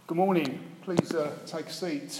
Good morning. Please take a seat.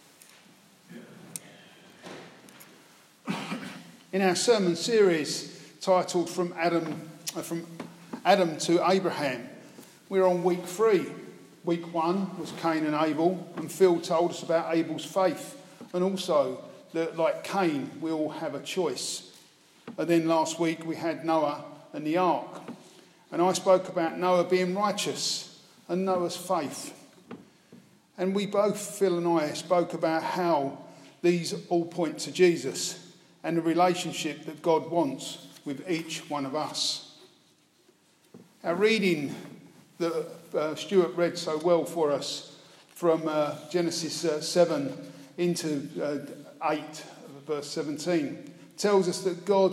In our sermon series titled From Adam to Abraham, we're on week 3. Week 1 was Cain and Abel, and Phil told us about Abel's faith, and also that, like Cain, we all have a choice. And then last week we had Noah and the ark, and I spoke about Noah being righteous and Noah's faith. And we both, Phil and I, spoke about how these all point to Jesus and the relationship that God wants with each one of us. Our reading that Stuart read so well for us from Genesis 7 into 8, verse 17, tells us that God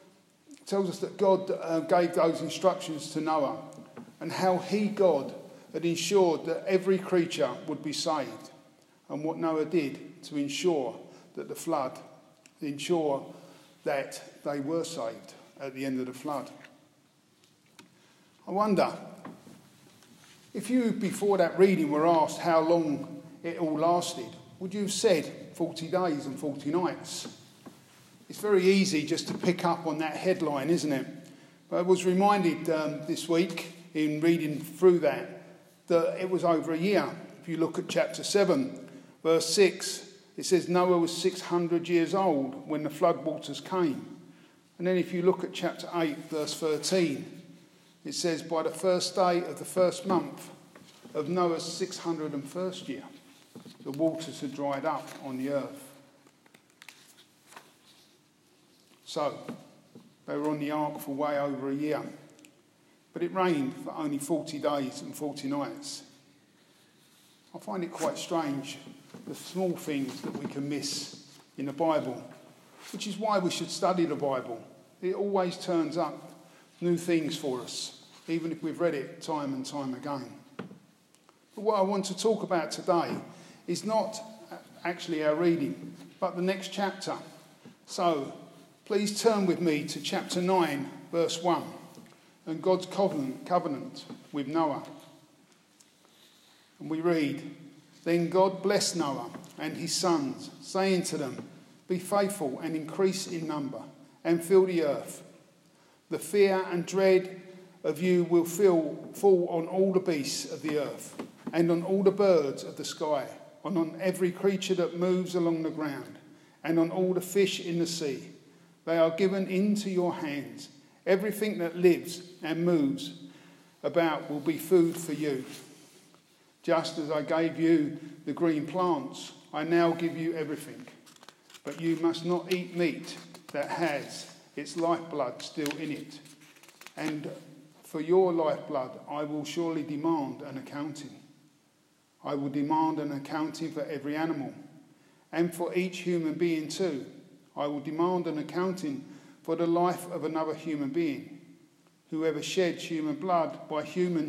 gave those instructions to Noah, and how God had ensured that every creature would be saved, and what Noah did to ensure that they were saved at the end of the flood. I wonder, if you, before that reading, were asked how long it all lasted, would you have said 40 days and 40 nights? It's very easy just to pick up on that headline, isn't it? But I was reminded this week in reading through that it was over a year. If you look at chapter 7, verse 6, it says Noah was 600 years old when the flood waters came. And then if you look at chapter 8, verse 13, it says by the first day of the first month of Noah's 601st year, the waters had dried up on the earth. So, they were on the ark for way over a year. But it rained for only 40 days and 40 nights. I find it quite strange, the small things that we can miss in the Bible, which is why we should study the Bible. It always turns up new things for us, even if we've read it time and time again. But what I want to talk about today is not actually our reading, but the next chapter. So, please turn with me to chapter 9, verse 1. And God's covenant with Noah. And we read, Then God blessed Noah and his sons, saying to them, Be faithful and increase in number, and fill the earth. The fear and dread of you will fall on all the beasts of the earth, and on all the birds of the sky, and on every creature that moves along the ground, and on all the fish in the sea. They are given into your hands. Everything that lives and moves about will be food for you. Just as I gave you the green plants, I now give you everything. But you must not eat meat that has its lifeblood still in it. And for your lifeblood, I will surely demand an accounting. I will demand an accounting for every animal, and for each human being too. I will demand an accounting for the life of another human being. Whoever sheds human blood, by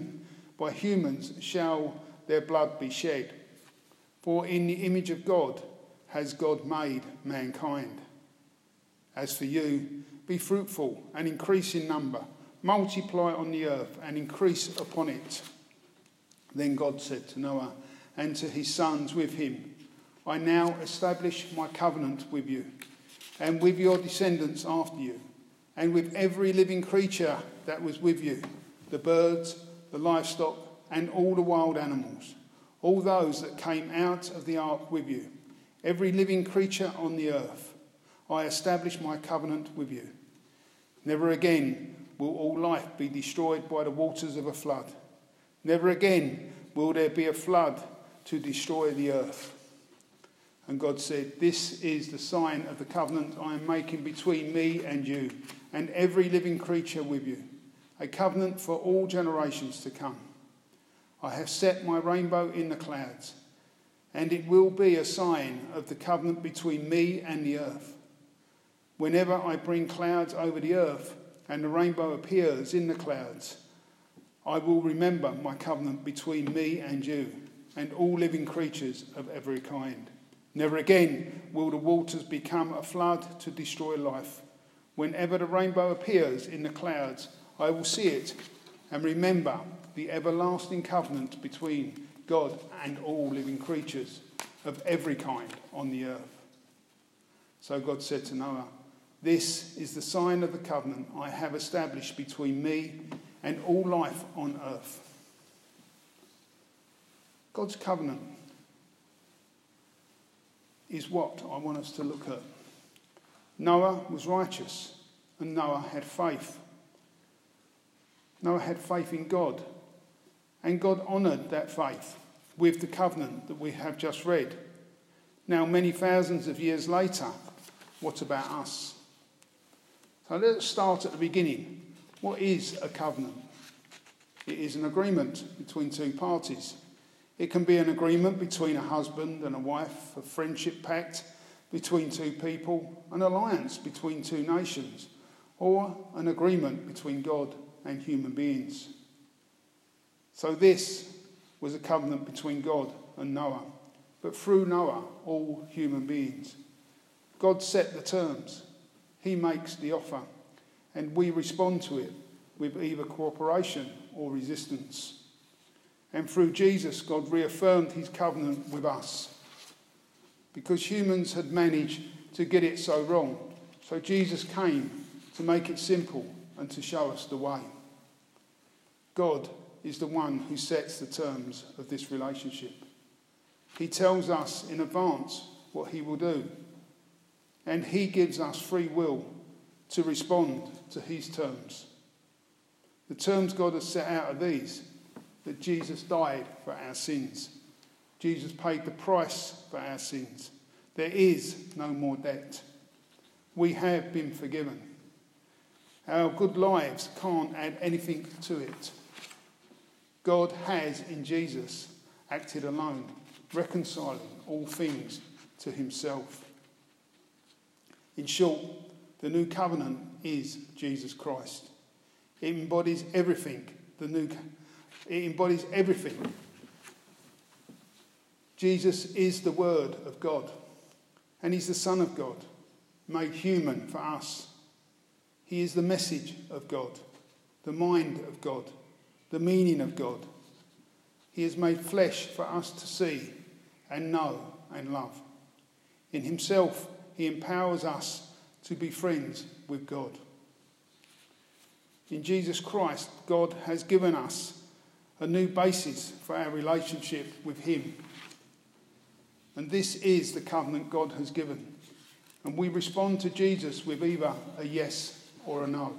humans shall their blood be shed. For in the image of God has God made mankind. As for you, be fruitful and increase in number. Multiply on the earth and increase upon it. Then God said to Noah and to his sons with him, I now establish my covenant with you, and with your descendants after you, and with every living creature that was with you, the birds, the livestock, and all the wild animals, all those that came out of the ark with you, every living creature on the earth. I establish my covenant with you. Never again will all life be destroyed by the waters of a flood. Never again will there be a flood to destroy the earth. And God said, This is the sign of the covenant I am making between me and you, and every living creature with you, a covenant for all generations to come. I have set my rainbow in the clouds, and it will be a sign of the covenant between me and the earth. Whenever I bring clouds over the earth, and the rainbow appears in the clouds, I will remember my covenant between me and you, and all living creatures of every kind. Never again will the waters become a flood to destroy life. Whenever the rainbow appears in the clouds, I will see it and remember the everlasting covenant between God and all living creatures of every kind on the earth. So God said to Noah, "This is the sign of the covenant I have established between me and all life on earth." God's covenant is what I want us to look at. Noah was righteous and Noah had faith. Noah had faith in God, and God honoured that faith with the covenant that we have just read. Now, many thousands of years later, what about us? So let's start at the beginning. What is a covenant? It is an agreement between two parties. It can be an agreement between a husband and a wife, a friendship pact between two people, an alliance between two nations, or an agreement between God and human beings. So this was a covenant between God and Noah, but through Noah, all human beings. God set the terms. He makes the offer, and we respond to it with either cooperation or resistance. And through Jesus, God reaffirmed his covenant with us. Because humans had managed to get it so wrong, so Jesus came to make it simple and to show us the way. God is the one who sets the terms of this relationship. He tells us in advance what he will do, and he gives us free will to respond to his terms. The terms God has set out are these: that Jesus died for our sins. Jesus paid the price for our sins. There is no more debt. We have been forgiven. Our good lives can't add anything to it. God has, in Jesus, acted alone, reconciling all things to himself. In short, the new covenant is Jesus Christ. It embodies everything. It embodies everything. Jesus is the Word of God, and he's the Son of God, made human for us. He is the message of God, the mind of God, the meaning of God. He is made flesh for us to see and know and love. In himself, he empowers us to be friends with God. In Jesus Christ, God has given us a new basis for our relationship with him. And this is the covenant God has given. And we respond to Jesus with either a yes or a no.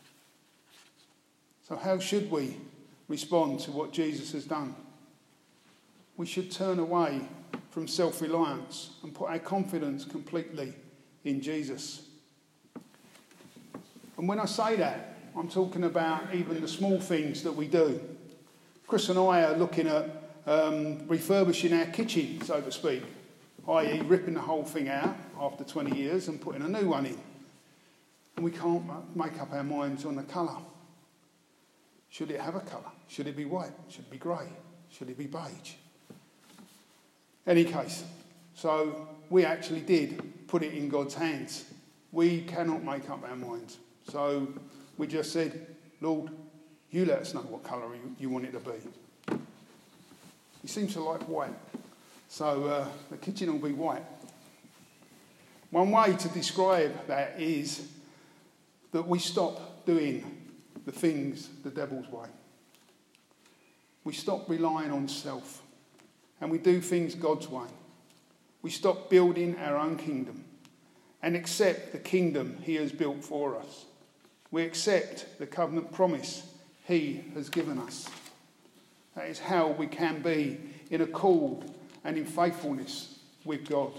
So how should we respond to what Jesus has done? We should turn away from self-reliance and put our confidence completely in Jesus. And when I say that, I'm talking about even the small things that we do. Chris and I are looking at refurbishing our kitchen, so to speak, i.e. ripping the whole thing out after 20 years and putting a new one in. And we can't make up our minds on the colour. Should it have a colour? Should it be white? Should it be grey? Should it be beige? Any case, so we actually did put it in God's hands. We cannot make up our minds. So we just said, Lord, you let us know what colour you want it to be. He seems to like white. So the kitchen will be white. One way to describe that is that we stop doing the things the devil's way. We stop relying on self and we do things God's way. We stop building our own kingdom and accept the kingdom he has built for us. We accept the covenant promise he has given us. That is how we can be in accord and in faithfulness with God.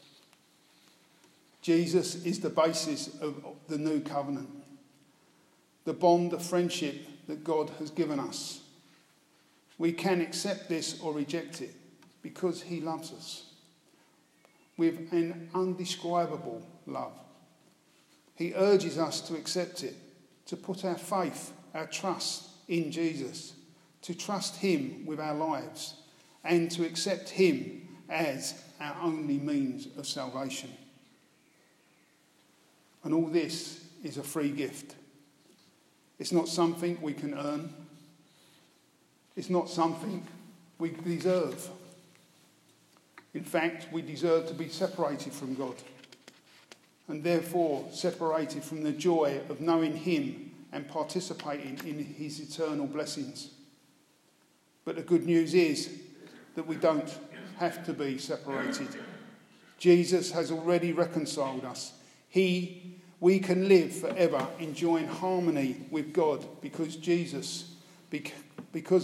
Jesus is the basis of the new covenant, the bond of friendship that God has given us. We can accept this or reject it because he loves us with an undescribable love. He urges us to accept it, to put our faith, our trust in Jesus, to trust him with our lives, and to accept him as our only means of salvation. And all this is a free gift. It's not something we can earn. It's not something we deserve. In fact, we deserve to be separated from God, and therefore separated from the joy of knowing him and participating in his eternal blessings. But the good news is that we don't have to be separated. Jesus has already reconciled us. We can live forever enjoying harmony with God because of Jesus, because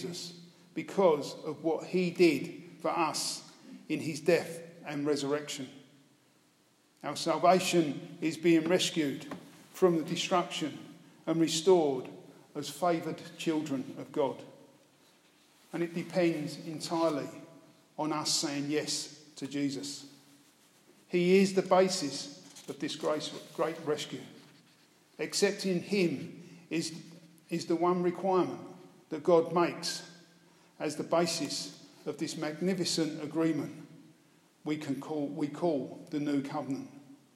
of what he did for us in his death and resurrection. Our salvation is being rescued from the destruction and restored as favoured children of God. And it depends entirely on us saying yes to Jesus. He is the basis of this great rescue. Accepting him is the one requirement that God makes as the basis of this magnificent agreement we call the New Covenant.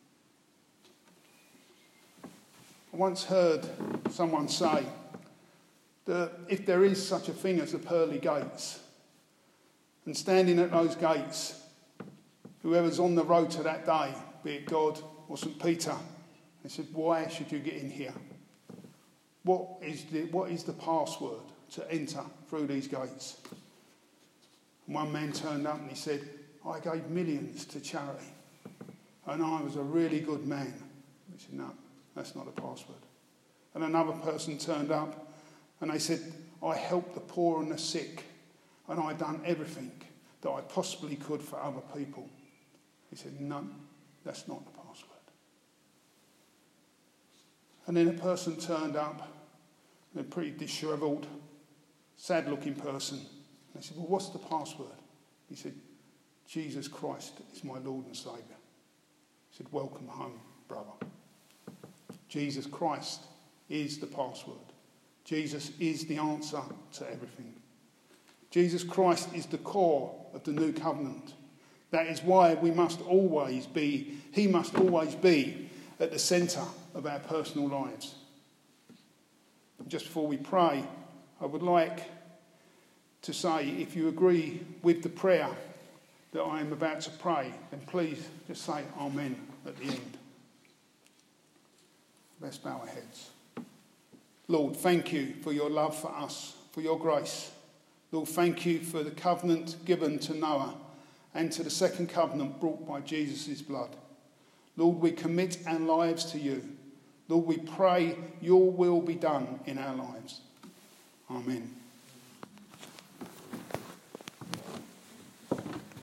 I once heard someone say that if there is such a thing as the pearly gates, and standing at those gates, whoever's on the road to that day, be it God or St. Peter, they said, why should you get in here? What is the password to enter through these gates? And one man turned up and he said, I gave millions to charity and I was a really good man. He said, no, that's not the password. And another person turned up and they said, I helped the poor and the sick and I done everything that I possibly could for other people. He said, no, that's not the password. And then a person turned up, a pretty dishevelled, sad-looking person. They said, well, what's the password? He said, Jesus Christ is my Lord and Saviour. He said, welcome home, brother. Jesus Christ is the password. Jesus is the answer to everything. Jesus Christ is the core of the new covenant. That is why he must always be at the centre of our personal lives. Just before we pray, I would like to say, if you agree with the prayer that I am about to pray, then please just say Amen at the end. Let's bow our heads. Lord, thank you for your love for us, for your grace. Lord, thank you for the covenant given to Noah and to the second covenant brought by Jesus' blood. Lord, we commit our lives to you. Lord, we pray your will be done in our lives. Amen.